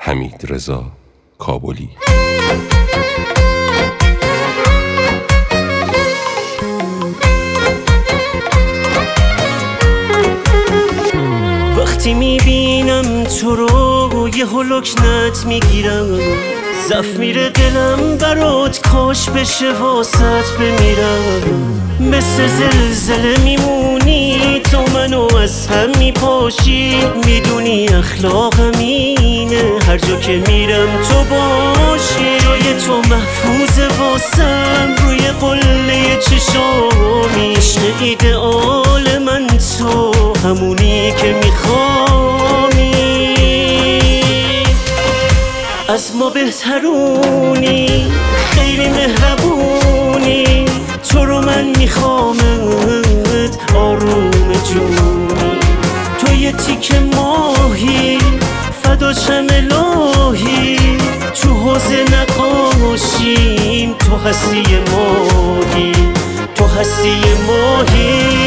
حمیدرضا کابلی. وقتی میبینم تو رو یه لکنت میگیرم، زف میره دلم برات، کاش بشه واسط بمیرم. مثل زلزله میمونی تو منو از هم میپاشی، میدونی اخلاقم اینه هر جا که میرم تو باشی. جای تو محفوظ واسم روی قله چشامی، عشق ایدئال من تو همونی که میخوامی. از ما بهترونی، خیلی مهربونی، تو رو من میخوامت آروم جونی. تو یه تیکه ماهی فداشم الهی، تو حوض نقاشیم تو هستی ماهی، تو هستی ماهی.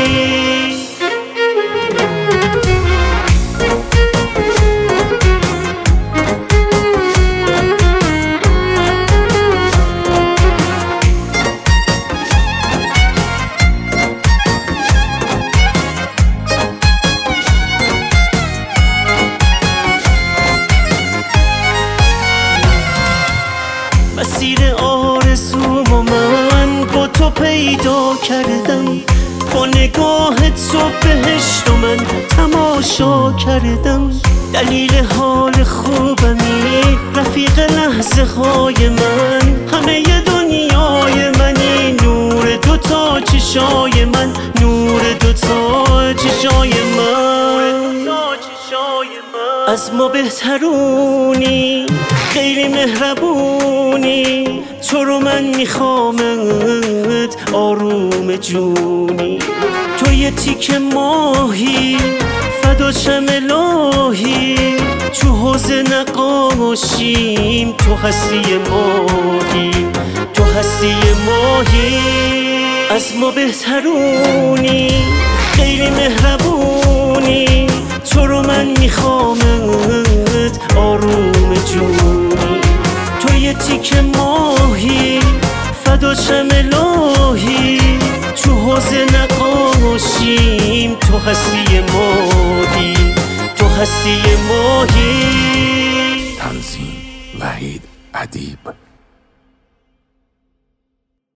مسیر آرزومو من با تو پیدا کردم، با نگاه تو بهشت و من تماشا کردم. دلیل حال خوبمی، رفیق لحظه های من، همه ی دنیای منی. نور دوتا چشای من، نور دوتا چشای من. از ما بهترونی، خیلی مهربونی، تو رو من میخوامت آروم جونی. تو یه تیکه ماهی فداشم الهی، تو حوض نقاشیم تو هستی ماهی، تو هستی ماهی. از ما بهترونی، خیلی مهربونی، تو رو من میخوامت آروم جونی. تو یه تیکه ماهی فداشم الهی، تو حوض نقاشیم تو هستی ماهی، تو هستی ماهی. تنظیم وحید ادیب.